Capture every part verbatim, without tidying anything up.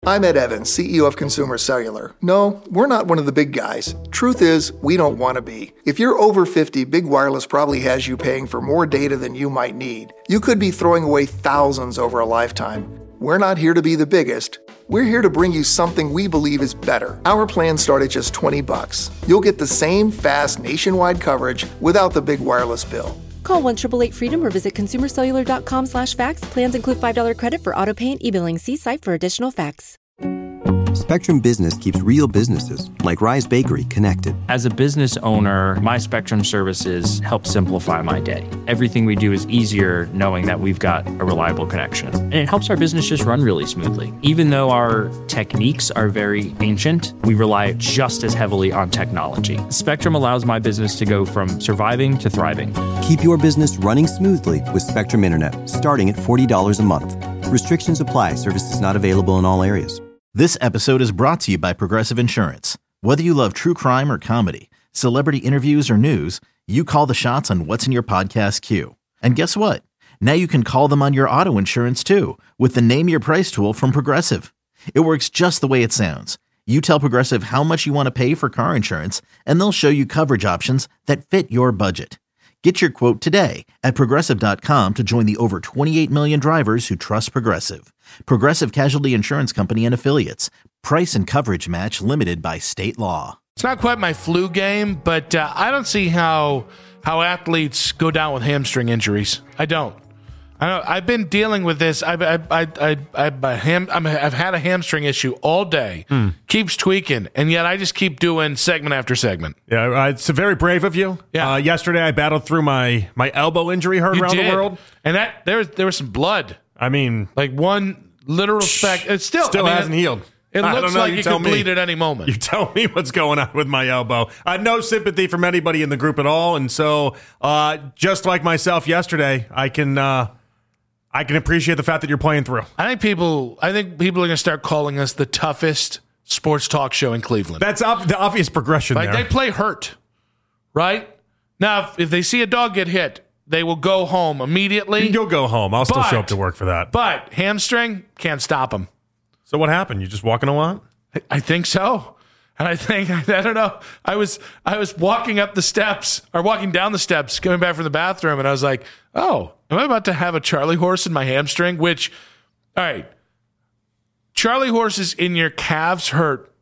I'm Ed Evans, C E O of Consumer Cellular. No, we're not one of the big guys. Truth is, we don't want to be. If you're over fifty, Big Wireless probably has you paying for more data than you might need. You could be throwing away thousands over a lifetime. We're not here to be the biggest. We're here to bring you something we believe is better. Our plans start at just twenty bucks. You'll get the same fast nationwide coverage without the big wireless bill. Call one eight eight eight freedom or visit consumercellular.com slash fax. Plans include five dollars credit for auto pay and e-billing. See site for additional facts. Spectrum Business keeps real businesses, like Rise Bakery, connected. As a business owner, my Spectrum services help simplify my day. Everything we do is easier knowing that we've got a reliable connection. And it helps our business just run really smoothly. Even though our techniques are very ancient, we rely just as heavily on technology. Spectrum allows my business to go from surviving to thriving. Keep your business running smoothly with Spectrum Internet, starting at forty dollars a month. Restrictions apply. Services not available in all areas. This episode is brought to you by Progressive Insurance. Whether you love true crime or comedy, celebrity interviews or news, you call the shots on what's in your podcast queue. And guess what? Now you can call them on your auto insurance too with the Name Your Price tool from Progressive. It works just the way it sounds. You tell Progressive how much you want to pay for car insurance, and they'll show you coverage options that fit your budget. Get your quote today at Progressive dot com to join the over twenty-eight million drivers who trust Progressive. Progressive Casualty Insurance Company and Affiliates. Price and coverage match limited by state law. It's not quite my flu game, but uh, I don't see how how athletes go down with hamstring injuries. I don't. I don't I've been dealing with this. I've I I I I've, I ham, I'm, I've had a hamstring issue all day. Mm. Keeps tweaking, and yet I just keep doing segment after segment. Yeah, uh, it's very brave of you. Yeah. Uh, yesterday I battled through my my elbow injury, heard you around did. the world, and that there was there was some blood. I mean, like one literal speck. It still still I mean, hasn't it, healed. It I looks know, like you it tell could me. bleed at any moment. You tell me what's going on with my elbow. Uh, no sympathy from anybody in the group at all, and so uh, just like myself yesterday, I can. Uh, I can appreciate the fact that you're playing through. I think people I think people are going to start calling us the toughest sports talk show in Cleveland. That's op- the obvious progression like there. They play hurt, right? Now, if, if they see a dog get hit, they will go home immediately. You'll go home. I'll still but, show up to work for that. But hamstring, can't stop them. So what happened? You just walking a lot? I think so. And I think, I don't know, I was I was walking up the steps, or walking down the steps, coming back from the bathroom, and I was like, oh, am I about to have a Charlie horse in my hamstring? Which, all right, Charlie horses in your calves hurt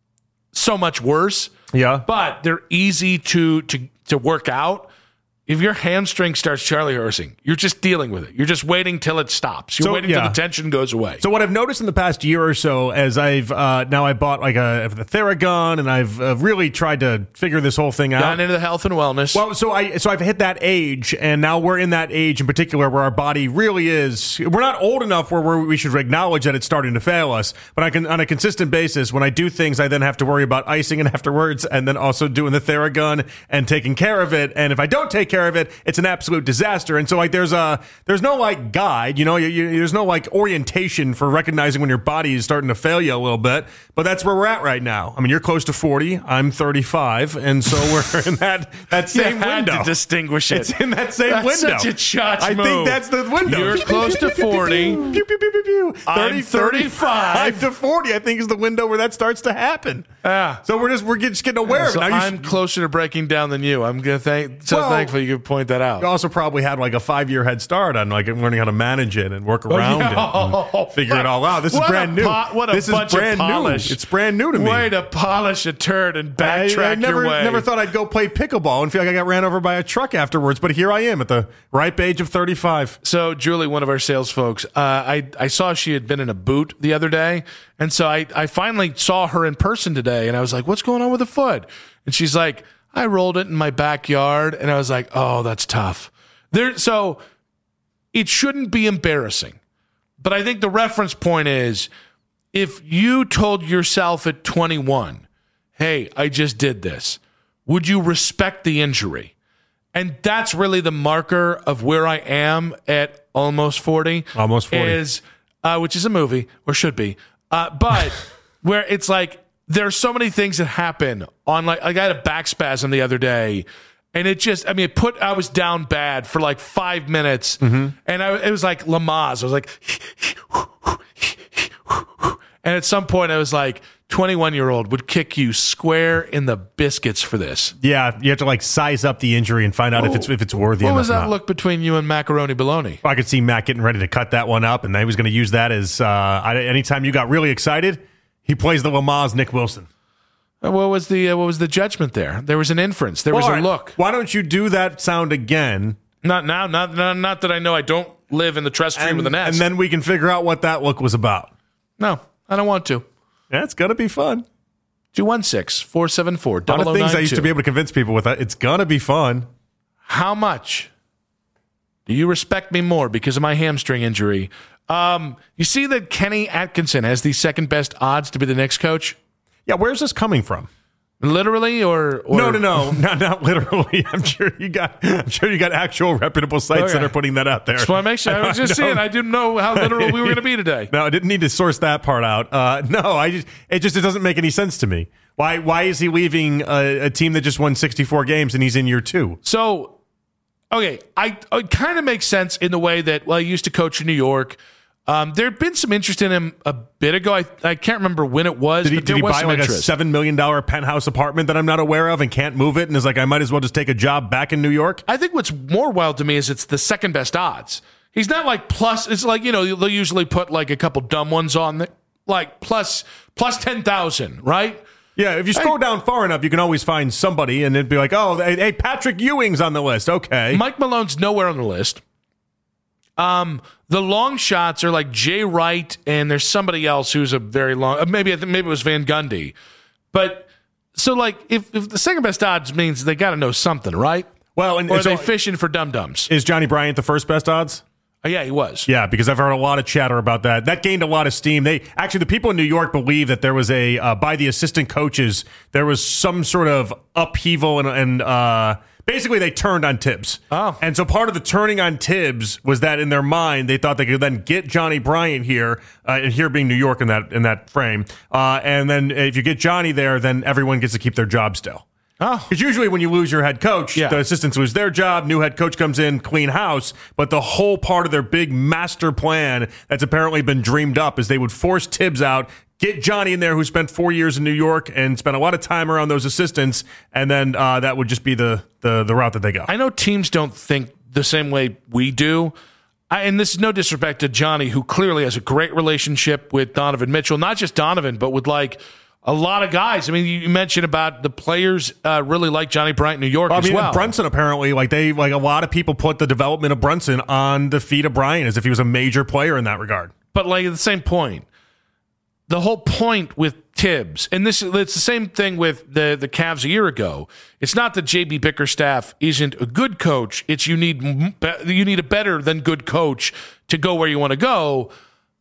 so much worse. Yeah. But they're easy to to to work out. If your hamstring starts Charlie horsing, you're just dealing with it. You're just waiting till it stops. You're so, waiting yeah. till the tension goes away. So what I've noticed in the past year or so, as I've uh, now I bought like a the Theragun, and I've uh, really tried to figure this whole thing out. Gone into the health and wellness. Well, so I so I've hit that age, and now we're in that age in particular where our body really is. We're not old enough where we're, we should acknowledge that it's starting to fail us. But I can, on a consistent basis, when I do things, I then have to worry about icing and afterwards, and then also doing the Theragun and taking care of it. And if I don't take care of it, it's an absolute disaster. And so like there's a there's no like guide, you know, you, you, there's no like orientation for recognizing when your body is starting to fail you a little bit. But that's where we're at right now. I mean, you're close to forty, I'm thirty-five, and so we're in that that same you had window to distinguish it. It's in that same that's window. Such a chotch I move. think that's the window. You're close to forty. Pew, pew, pew, pew, pew. I'm thirty-five to forty. I think is the window where that starts to happen. Yeah. So we're just we're just getting aware yeah, of so it. Now I'm sh- closer to breaking down than you. I'm gonna thank so well, thankful you could point that out. You also probably had like a five year head start on like learning how to manage it and work around oh, yeah. it, and figure what, it all out. This is brand new. Po- what a this bunch is brand of polish. new. It's brand new to me. Way to polish a turd and backtrack I, I never, your way. never thought I'd go play pickleball and feel like I got ran over by a truck afterwards, but here I am at the ripe age of thirty-five. So Julie, one of our sales folks, uh, I I saw she had been in a boot the other day, and so I I finally saw her in person today, and I was like, "What's going on with the foot?" And she's like, "I rolled it in my backyard," and I was like, "Oh, that's tough." There, so it shouldn't be embarrassing, but I think the reference point is if you told yourself at twenty-one, "Hey, I just did this," would you respect the injury? And that's really the marker of where I am at almost forty. Almost forty. Is, uh, which is a movie, or should be. Uh, but where it's like, there's so many things that happen on, like, like I had a back spasm the other day. And it just, I mean, it put, I was down bad for like five minutes. Mm-hmm. And I, it was like Lamaze. I was like, And at some point, I was like, twenty-one-year-old would kick you square in the biscuits for this. Yeah, you have to like size up the injury and find out oh, if it's if it's worthy what enough. What was that not. look between you and Macaroni Baloney? I could see Matt getting ready to cut that one up, and he was going to use that as uh, I, anytime you got really excited, he plays the Lamaze Nick Wilson. Uh, what was the uh, what was the judgment there? There was an inference. There well, was a right. look. Why don't you do that sound again? Not now. Not not, not that I know. I don't live in the trust tree and, with an S. And then we can figure out what that look was about. No, I don't want to. Yeah, it's going to be fun. two one six, four seven four, A lot of things I used to be able to convince people with. It's going to be fun. How much do you respect me more because of my hamstring injury? Um, you see that Kenny Atkinson has the second best odds to be the next coach? Yeah, where's this coming from? Literally, or, or no, no, no, not not literally. I'm sure you got. I'm sure you got actual reputable sites okay. that are putting that out there. Just want to make sure. I was just saying. I didn't know how literal we were going to be today. No, I didn't need to source that part out. Uh, no, I just it just it doesn't make any sense to me. Why why is he leaving a, a team that just won sixty-four games and he's in year two? So, okay, I it kind of makes sense in the way that well, he used to coach in New York. Um, there had been some interest in him a bit ago. I, I can't remember when it was. Did he, but did there he was buy some like interest. a seven million dollars penthouse apartment that I'm not aware of and can't move it and is like, I might as well just take a job back in New York? I think what's more wild to me is it's the second best odds. He's not like plus. It's like, you know, they'll usually put like a couple dumb ones on the, like plus plus ten thousand, right? Yeah, if you scroll hey, down far enough, you can always find somebody and it'd be like, oh, hey, hey, Patrick Ewing's on the list. Okay. Mike Malone's nowhere on the list. Um, the long shots are like Jay Wright, and there's somebody else who's a very long. Maybe maybe it was Van Gundy, but so like if, if the second best odds means they got to know something, right? Well, and or are so they fishing for dum dums? Is Johnny Bryant the first best odds? Oh, yeah, he was. Yeah, because I've heard a lot of chatter about that. That gained a lot of steam. They actually, the people in New York believe that there was a uh, by the assistant coaches, there was some sort of upheaval and and. Uh, Basically, they turned on Tibbs. Oh. And so part of the turning on Tibbs was that in their mind, they thought they could then get Johnny Bryant here, uh, and here being New York in that in that frame. Uh, and then if you get Johnny there, then everyone gets to keep their job still. Oh. Because usually when you lose your head coach, yeah. the assistants lose their job, new head coach comes in, clean house. But the whole part of their big master plan that's apparently been dreamed up is they would force Tibbs out, get Johnny in there, who spent four years in New York and spent a lot of time around those assistants, and then uh, that would just be the, the the route that they go. I know teams don't think the same way we do. I, and this is no disrespect to Johnny, who clearly has a great relationship with Donovan Mitchell. Not just Donovan, but with like a lot of guys. I mean, you mentioned about the players uh, really like Johnny Bryant in New York well, as I mean, well. Brunson apparently, like they, like a lot of people put the development of Brunson on the feet of Bryant as if he was a major player in that regard. But like at the same point, the whole point with Tibbs, and this it's the same thing with the the Cavs a year ago. It's not that J B Bickerstaff isn't a good coach. It's you need you need a better than good coach to go where you want to go.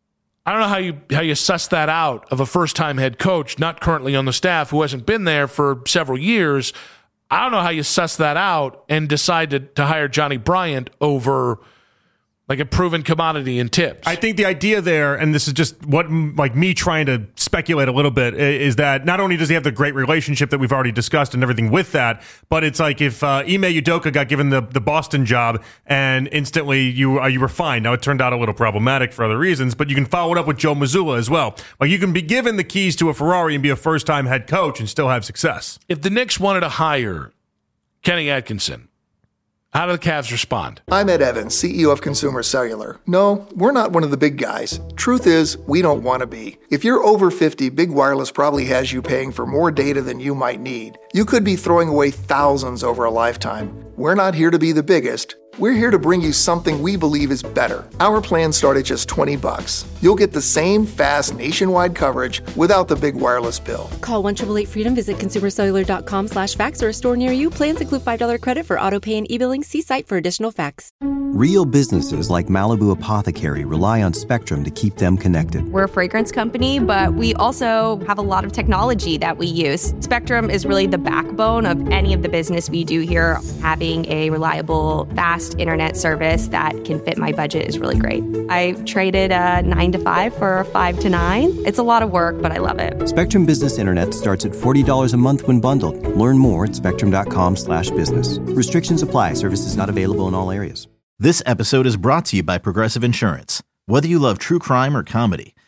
I don't know how you how you suss that out of a first time head coach, not currently on the staff, who hasn't been there for several years. I don't know how you suss that out and decide to, to hire Johnny Bryant over like a proven commodity in Tibbs. I think the idea there, and this is just what like me trying to speculate a little bit, is that not only does he have the great relationship that we've already discussed and everything with that, but it's like if uh, Ime Udoka got given the, the Boston job and instantly you uh, you were fine. Now it turned out a little problematic for other reasons, but you can follow it up with Joe Mazzulla as well. Like you can be given the keys to a Ferrari and be a first time head coach and still have success. If the Knicks wanted to hire Kenny Atkinson, how do the Cavs respond? I'm Ed Evans, C E O of Consumer Cellular. No, we're not one of the big guys. Truth is, we don't want to be. If you're over fifty, Big Wireless probably has you paying for more data than you might need. You could be throwing away thousands over a lifetime. We're not here to be the biggest. We're here to bring you something we believe is better. Our plans start at just twenty bucks. You'll get the same fast nationwide coverage without the big wireless bill. Call one eight eight eight freedom, visit consumercellular.com slash fax or a store near you. Plans include five dollars credit for auto pay and e-billing. See site for additional facts. Real businesses like Malibu Apothecary rely on Spectrum to keep them connected. We're a fragrance company, but we also have a lot of technology that we use. Spectrum is really the backbone of any of the business we do here. Having a reliable, fast internet service that can fit my budget is really great. I traded a nine to five for a five to nine. It's a lot of work, but I love it. Spectrum Business Internet starts at forty dollars a month when bundled. Learn more at spectrum.com slash business. Restrictions apply. Services not available in all areas. This episode is brought to you by Progressive Insurance. Whether you love true crime or comedy,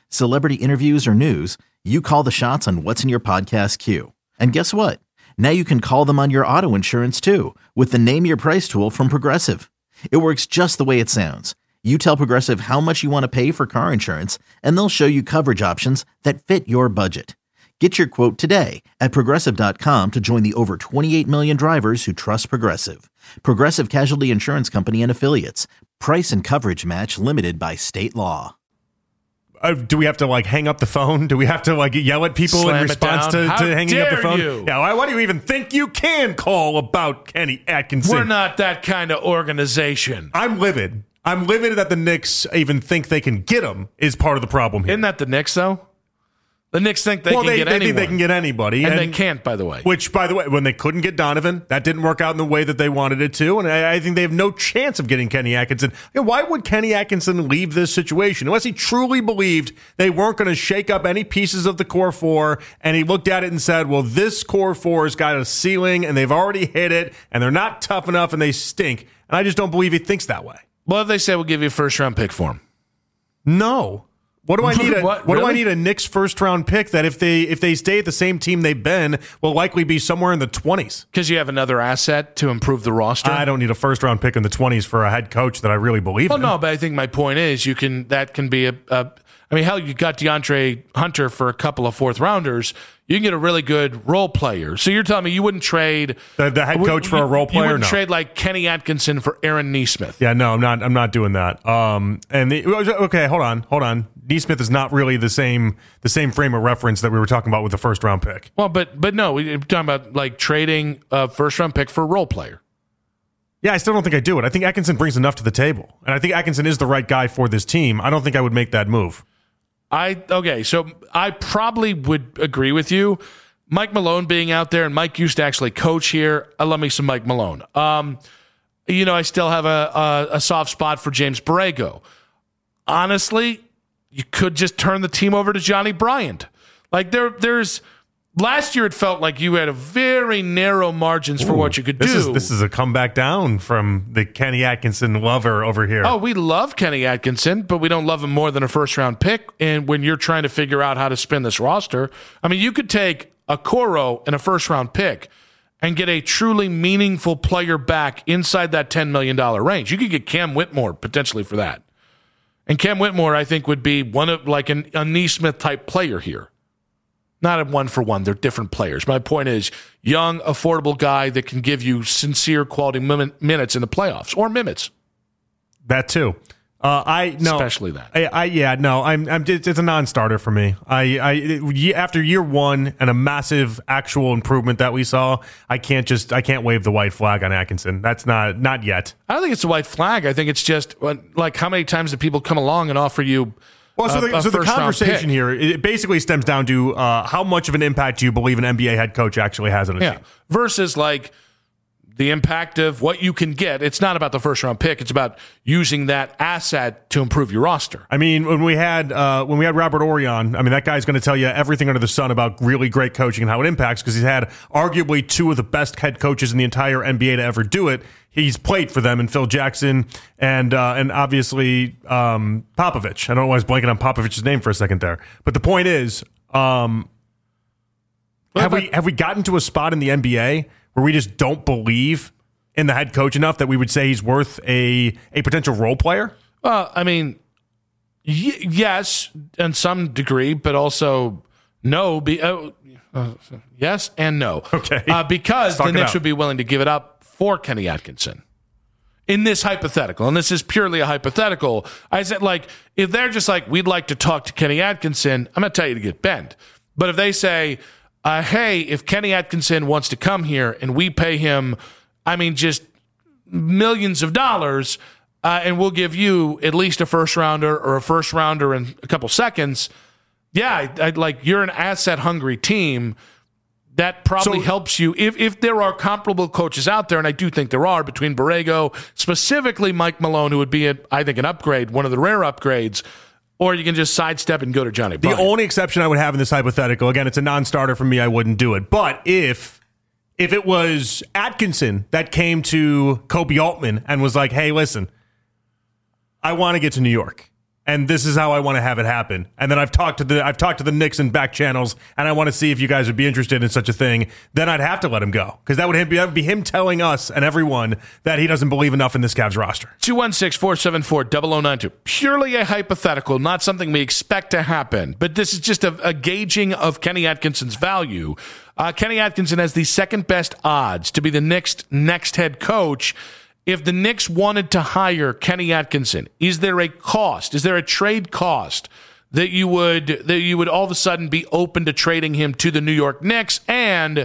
celebrity interviews, or news, you call the shots on what's in your podcast queue. And guess what? Now you can call them on your auto insurance too with the Name Your Price tool from Progressive. It works just the way it sounds. You tell Progressive how much you want to pay for car insurance, and they'll show you coverage options that fit your budget. Get your quote today at Progressive dot com to join the over twenty-eight million drivers who trust Progressive. Progressive Casualty Insurance Company and Affiliates. Price and coverage match limited by state law. Uh, do we have to like hang up the phone? Do we have to like yell at people Slam in response to, How to hanging up the dare phone? you? Yeah, why, why do you even think you can call about Kenny Atkinson? We're not that kind of organization. I'm livid. I'm livid that the Knicks even think they can get him is part of the problem here. Isn't that the Knicks, though? The Knicks think they well, can they, get they anyone. think they can get anybody. And, and they can't, by the way. Which, by the way, when they couldn't get Donovan, that didn't work out in the way that they wanted it to. And I, I think they have no chance of getting Kenny Atkinson. You know, why would Kenny Atkinson leave this situation? Unless he truly believed they weren't going to shake up any pieces of the core four. And he looked at it and said, well, this core four has got a ceiling and they've already hit it. And they're not tough enough and they stink. And I just don't believe he thinks that way. Well, if they say we'll give you a first round pick for him. No. What do I need? A, what, what really? do I need a Knicks first round pick that if they if they stay at the same team they've been will likely be somewhere in the twenties? Because you have another asset to improve the roster. I don't need a first round pick in the twenties for a head coach that I really believe well, in. no, but I think my point is you can that can be a, a. I mean, hell, you got DeAndre Hunter for a couple of fourth rounders. You can get a really good role player. So you're telling me you wouldn't trade the, the head coach for a role player? You wouldn't no. trade like Kenny Atkinson for Aaron Nesmith. Yeah, no, I'm not. I'm not doing that. Um, and the, okay, hold on, hold on. Nesmith is not really the same the same frame of reference that we were talking about with the first round pick. Well, but but no, we're talking about like trading a first round pick for a role player. Yeah, I still don't think I do it. I think Atkinson brings enough to the table, and I think Atkinson is the right guy for this team. I don't think I would make that move. I okay, so I probably would agree with you. Mike Malone being out there, and Mike used to actually coach here. I love me some Mike Malone. Um, you know, I still have a, a, a soft spot for James Borrego. Honestly, you could just turn the team over to Johnny Bryant. Like there, there's last year, it felt like you had a very narrow margins for Ooh, what you could this do. Is, this is a comeback down from the Kenny Atkinson lover over here. Oh, we love Kenny Atkinson, but we don't love him more than a first round pick. And when you're trying to figure out how to spin this roster, I mean, you could take a Coro and a first round pick and get a truly meaningful player back inside that ten million dollars range. You could get Cam Whitmore potentially for that. And Cam Whitmore, I think, would be one of like an, a Nesmith type player here. Not a one for one. They're different players. My point is, young, affordable guy that can give you sincere quality min- minutes in the playoffs or minutes. That too. Uh, I no, especially that. I, I yeah no. I'm. I'm. It's, it's a non-starter for me. I. I after year one and a massive actual improvement that we saw, I can't just. I can't wave the white flag on Atkinson. That's not. Not yet. I don't think it's a white flag. I think it's just like how many times do people come along and offer you. Well, so the, a, a so the conversation pick. here it basically stems down to uh, how much of an impact do you believe an N B A head coach actually has on a yeah. team? Versus like the impact of what you can get. It's not about the first round pick. It's about using that asset to improve your roster. I mean, when we had uh, when we had Robert Orion, I mean, that guy's going to tell you everything under the sun about really great coaching and how it impacts because he's had arguably two of the best head coaches in the entire N B A to ever do it. He's played for them, and Phil Jackson, and uh, and obviously um, Popovich. I don't know why I was blanking on Popovich's name for a second there, but the point is, um, well, have we have we gotten to a spot in the N B A where we just don't believe in the head coach enough that we would say he's worth a a potential role player? Well, I mean, y- yes, in some degree, but also no. Be, uh, uh, yes and no. Okay, uh, because the Knicks out. would be willing to give it up for Kenny Atkinson. In this hypothetical, and this is purely a hypothetical, I said, like, if they're just like, we'd like to talk to Kenny Atkinson, I'm going to tell you to get bent. But if they say, uh, hey, if Kenny Atkinson wants to come here and we pay him, I mean, just millions of dollars, uh, and we'll give you at least a first rounder or a first rounder in a couple seconds, yeah, I'd, I'd like, you're an asset hungry team. That probably So- helps you if, if there are comparable coaches out there, and I do think there are between Borrego, specifically Mike Malone, who would be, a, I think, an upgrade, one of the rare upgrades, or you can just sidestep and go to Johnny Bryant. The only exception I would have in this hypothetical, again, it's a non-starter for me, I wouldn't do it. But if if it was Atkinson that came to Kobe Altman and was like, hey, listen, I want to get to New York. and this is how I want to have it happen. And then I've talked to the I've talked to the Knicks and back channels, and I want to see if you guys would be interested in such a thing. Then I'd have to let him go, because that would be that would be him telling us and everyone that he doesn't believe enough in this Cavs roster. two one six, four seven four, zero zero nine two. Purely a hypothetical, not something we expect to happen, but this is just a, a gauging of Kenny Atkinson's value. Uh, Kenny Atkinson has the second best odds to be the next next head coach. If the Knicks wanted to hire Kenny Atkinson, is there a cost? Is there a trade cost that you would that you would all of a sudden be open to trading him to the New York Knicks? And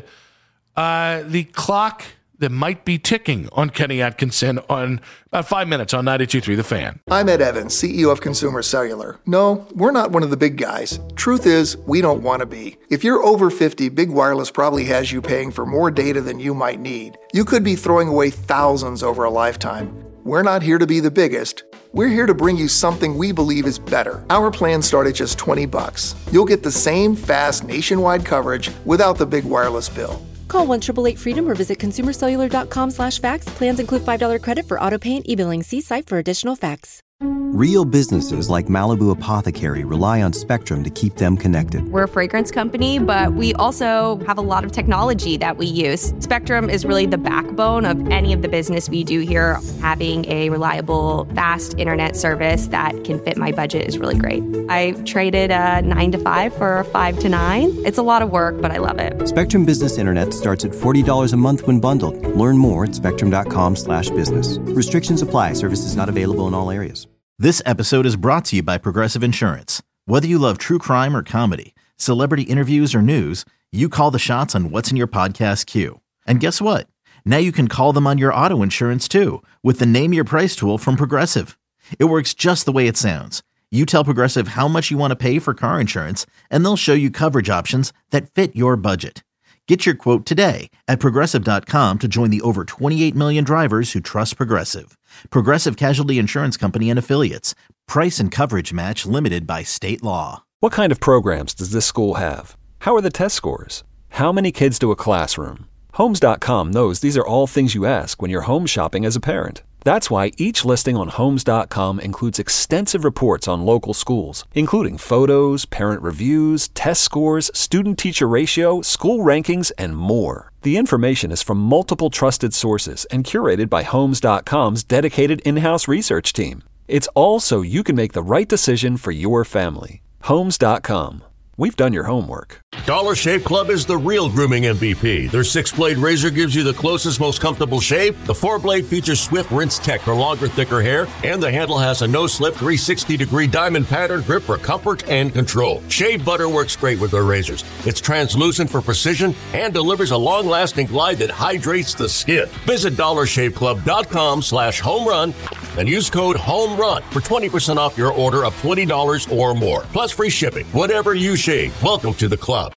uh, the clock that might be ticking on Kenny Atkinson on about five minutes on ninety-two point three The Fan. I'm Ed Evans, C E O of Consumer Cellular. No, we're not one of the big guys. Truth is, we don't want to be. If you're over fifty, Big Wireless probably has you paying for more data than you might need. You could be throwing away thousands over a lifetime. We're not here to be the biggest. We're here to bring you something we believe is better. Our plans start at just twenty bucks. You'll get the same fast nationwide coverage without the big wireless bill. Call one eight eight eight freedom or visit consumercellular.com slash fax. Plans include five dollars credit for auto pay and e-billing. See site for additional facts. Real businesses like Malibu Apothecary rely on Spectrum to keep them connected. We're a fragrance company, but we also have a lot of technology that we use. Spectrum is really the backbone of any of the business we do here. Having a reliable, fast internet service that can fit my budget is really great. I traded a nine to five for a five to nine. It's a lot of work, but I love it. Spectrum Business Internet starts at forty dollars a month when bundled. Learn more at spectrum.com slash business. Restrictions apply. Services not available in all areas. This episode is brought to you by Progressive Insurance. Whether you love true crime or comedy, celebrity interviews or news, you call the shots on what's in your podcast queue. And guess what? Now you can call them on your auto insurance too, with the Name Your Price tool from Progressive. It works just the way it sounds. You tell Progressive how much you want to pay for car insurance, and they'll show you coverage options that fit your budget. Get your quote today at Progressive dot com to join the over twenty-eight million drivers who trust Progressive. Progressive Casualty Insurance Company and Affiliates. Price and coverage match limited by state law. What kind of programs does this school have? How are the test scores? How many kids do a classroom? Homes dot com knows these are all things you ask when you're home shopping as a parent. That's why each listing on Homes dot com includes extensive reports on local schools, including photos, parent reviews, test scores, student-teacher ratio, school rankings, and more. The information is from multiple trusted sources and curated by Homes dot com's dedicated in-house research team. It's all so you can make the right decision for your family. Homes dot com. We've done your homework. Dollar Shave Club is the real grooming M V P. Their six-blade razor gives you the closest, most comfortable shave. The four-blade features swift rinse tech for longer, thicker hair. And the handle has a no-slip three hundred sixty degree diamond pattern grip for comfort and control. Shave butter works great with their razors. It's translucent for precision and delivers a long-lasting glide that hydrates the skin. Visit dollar shave club dot com slash home run and use code HOMERUN for twenty percent off your order of twenty dollars or more. Plus free shipping. Whatever you shave, welcome to the club.